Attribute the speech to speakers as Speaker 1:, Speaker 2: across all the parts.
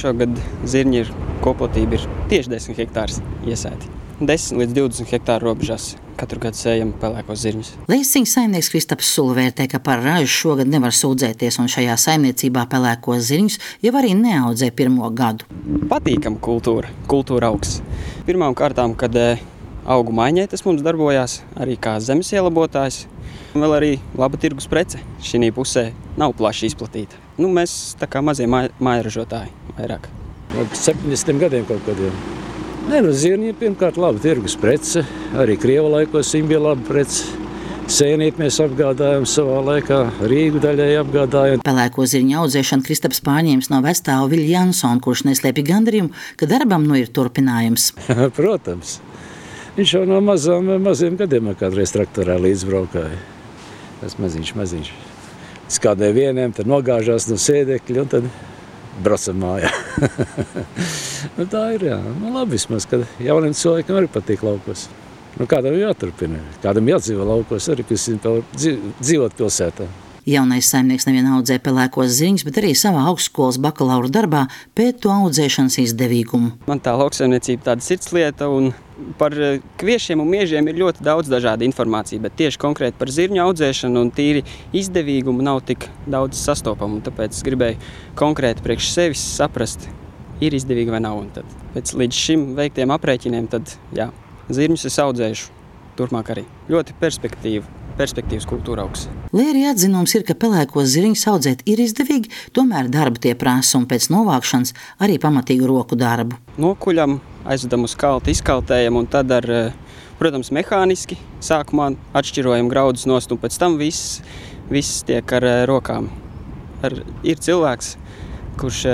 Speaker 1: šogad zirņi koplatība ir tieši 10 hektārs iesēti. 10 līdz 20 hektāru robežās katru gadu sējam pelēkos zirņus.
Speaker 2: Leisiņa saimnieks Kristaps Sula vērtē, ka par ražu šogad nevar sūdzēties, un šajā saimniecībā pelēkos zirņus jau arī neaudzē pirmo gadu.
Speaker 1: Patīkama kultūra augs. Pirmām kārtām, kad augu maiņai tas mums darbojās, arī kā zemes ielabotājs. Vēl arī laba tirgus prece šī pusē nav plaši izplatīta. Mēs tā kā mazie mājražotāji vairāk.
Speaker 3: 70 gadiem kaut kādiem. Zirņi pirmkārt laba tirgus prece, arī Krieva laikos viņa bija laba prece. Sēnīt mēs apgādājam savā laikā, Rīgu daļai apgādājam.
Speaker 2: Pelēko zirņu audzēšanu Kristaps pārņēmis no vestāva Viļa Jansona, kurš neslēpj gandarījumu, ka darbam ir turpinājums.
Speaker 3: Protams, viņš jau no maziem gadiem kādreiz traktorā līdzbraukāja. Tas maziņš. Tas kādai vieniem tad nogāžās no sēdekļa un tad braucam mājā. Tā ir, jā. Labi vismaz, kad jauniem cilvēkiem arī patīk laukos. Kādam jāturpina, kādam jādzīvo laukos, arī kas dzīvot pilsētā.
Speaker 2: Jaunais saimnieks nevien audzē pelēkos zirņus, bet arī savā augstskolas bakalaura darbā pēt to audzēšanas izdevīgumu.
Speaker 1: Man tā lauksaimniecība tāda sirdslieta, un par kviešiem un miežiem ir ļoti daudz dažāda informācija, bet tieši konkrēti par zirņu audzēšanu un tīri izdevīgumu nav tik daudz sastopamu. Tāpēc es gribēju konkrēti priekš sevis saprast, ir izdevīgi vai nav. Un tad pēc līdz šim veiktiem aprēķiniem, tad jā, zirņus es audzēšu turpmāk arī. Ļoti perspektīvas kultūra augs.
Speaker 2: Lai arī atzinums ir, ka pelēkos zirņus audzēt ir izdevīgi, tomēr darbu tie prasa un pēc novākšanas arī pamatīgu roku darbu.
Speaker 1: Nokuļam, aizvedam uz kalti, izkaltējam un tad protams, mehāniski sākumā atšķirojam graudus nost un pēc tam viss tiek ar rokām. Ir cilvēks, kurš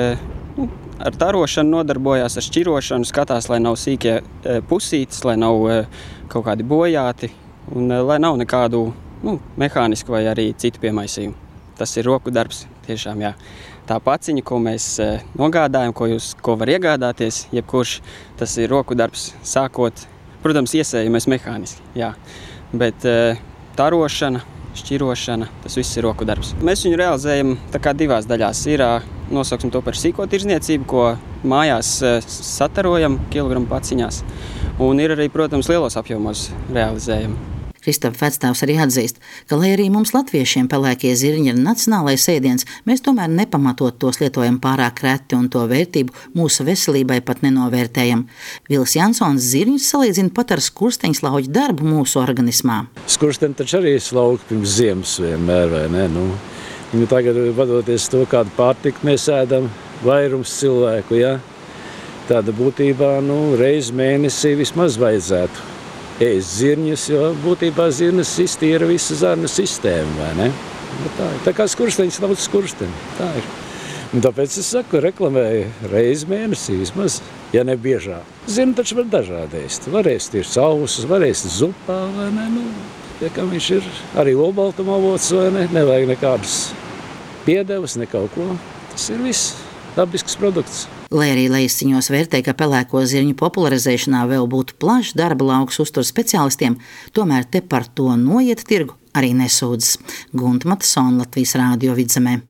Speaker 1: ar tarošanu nodarbojās, ar šķirošanu, skatās, lai nav sīkie pusītes, lai nav kaut kādi bojāti un lai nav nekādu mehānisku vai arī citu piemaisījumu. Tas ir roku darbs, tiešām jā. Tā paciņa, ko mēs nogādājam, ko var iegādāties, jebkurš, tas ir roku darbs, sākot, protams, iesējamies mehāniski, jā. Bet tarošana, šķirošana, tas viss ir roku darbs. Mēs viņu realizējam tā kā divās daļās. Ir, nosauksim to par sīko tirdzniecību, ko mājās satarojam kilogramu paciņās, un ir arī, protams, lielos apjomos realizējam.
Speaker 2: Kristaps vecstāvs arī atzīst, ka, lai arī mums latviešiem pelēkie zirņi ir nacionālais ēdiens, mēs tomēr nepamatot tos lietojam pārāk reti un to vērtību mūsu veselībai pat nenovērtējam. Vils Jansons zirņus salīdzina pat ar skursteņslauģu darbu mūsu organismā.
Speaker 3: Skursteņi taču arī slauka pirms ziemas vienmēr, vai ne? Viņu tagad vadoties to, kādu pārtiku mēs ēdam, vairums cilvēku, ja? Tāda būtībā, reiz mēnesī vismaz vajadzētu ēst zirņus, jo būtībā zirņus iztīra visu zarnu sistēmu, vai ne? Tā kā skursteņi slauc skursteņi, tā ir. Un tāpēc es saku, reklamēju reizi mēnesī vismaz, ja ne biežāk. Zirņi taču var dažādi ēst. Var ēst ir sausus, var ēst zupā, vai ne? Ja kā viņš ir arī olbaltuma avots, vai ne? Nevajag nekādas piedevas, ne kaut ko. Tas ir viss dabisks produkts.
Speaker 2: Lai arī Leisiņos vērtē, ka pelēko zirņu popularizēšanā vēl būtu plašs darba lauks uzturas speciālistiem, tomēr te par to noiet tirgu arī nesūdzas. Gunta Matasona, Latvijas Rādio Vidzemē.